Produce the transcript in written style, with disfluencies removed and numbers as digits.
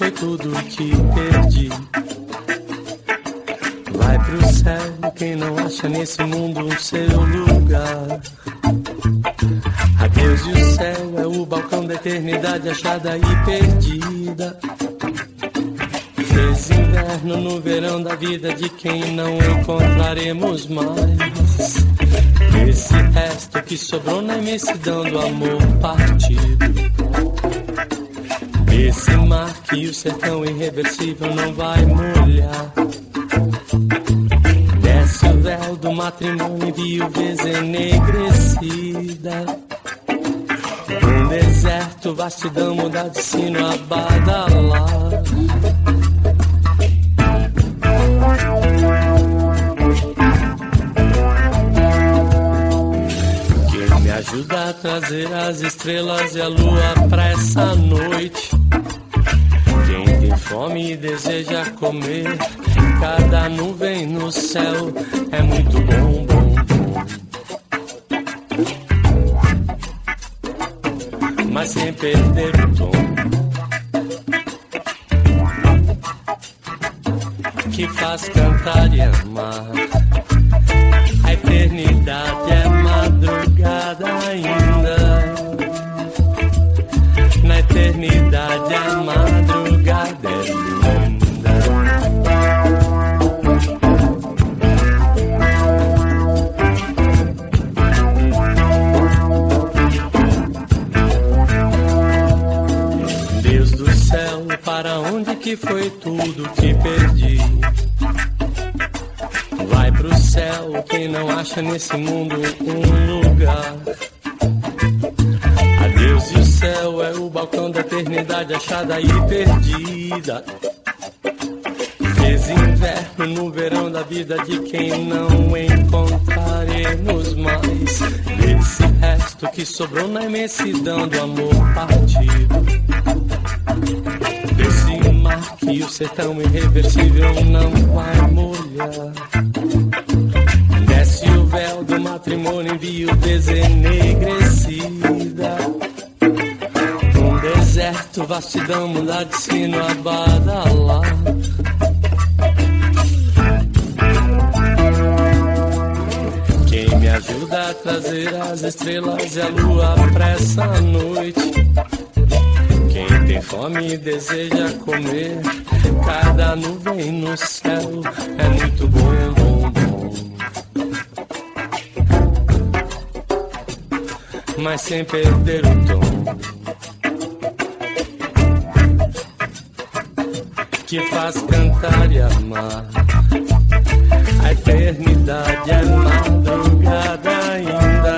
foi tudo que perdi. Vai pro céu quem não acha nesse mundo o seu lugar. Adeus e o céu é o balcão da eternidade achada e perdida. Fez inverno no verão da vida de quem não encontraremos mais. Esse resto que sobrou na imensidão do amor partido. Esse mar que o sertão irreversível não vai molhar. Desce o véu do matrimônio e viuvez enegrecida. Um deserto, vastidão, muda de sino a badalar. Quem me ajuda a trazer as estrelas e a lua pra essa noite? Quem tem fome e deseja comer, cada nuvem no céu é muito bom, bom, bom. Mas sem perder o tom que faz cantar e amar. A eternidade é madrugada ainda. Na eternidade a madrugada é linda. Deus do céu, para onde que foi tudo que perdi? Vai pro céu quem não acha nesse mundo um lugar. Adeus e o céu é o balcão da eternidade achada e perdida. Fez inverno no verão da vida de quem não encontraremos mais. Esse resto que sobrou na imensidão do amor partido. Desse mar que o sertão irreversível não vai molhar. Desce o véu do matrimônio em viuvez enegrecida. Um deserto, vastidão, muda de sino a badalar. Quem me ajuda a trazer as estrelas e a lua pra essa noite? Quem tem fome e deseja comer, cada nuvem no céu é muito bom, bom, bom. Mas sem perder o tom que faz cantar e amar. A eternidade é madrugada ainda.